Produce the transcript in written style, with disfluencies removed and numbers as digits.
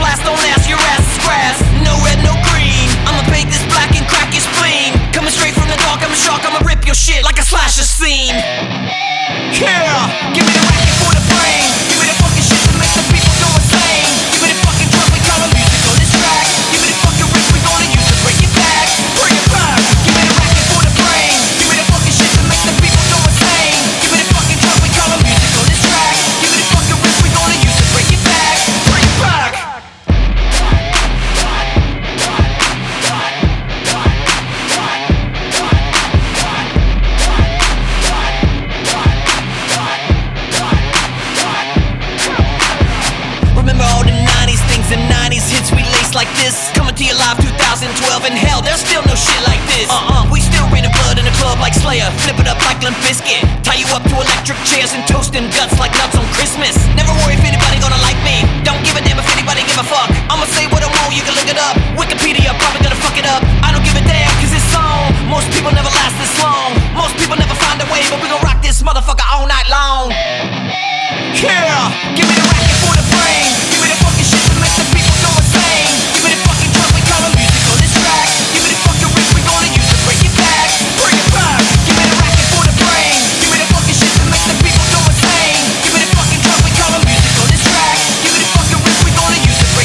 blast, don't ask, your ass is grass. No red, no green, I'ma bake this black and crack your spleen. Coming straight from the dark, I'm a shark, I'ma rip your shit like a slasher scene. Yeah, give me the racket for the brain. Give me the fucking shit that makes the people go insane. Give me the fucking drug, we call the music on this track. Give me the fucking riff, we gonna use to bring it back. Bring it back. Give me the racket for the brain. Give me the fucking shit that makes the people go insane. Give me the fucking drug, we call the music on this track. Give me the fucking riff, we gonna use to bring it back. Bring it back. Remember all the 90s things and 90s hits we laced like this. Coming to you live 2012 and hell, there's still no shit like this. We still raining blood in the club like Slayer. Flip it up like Limp Bizkit. Tie you up to electric chairs and toast them guts like nuts on Christmas.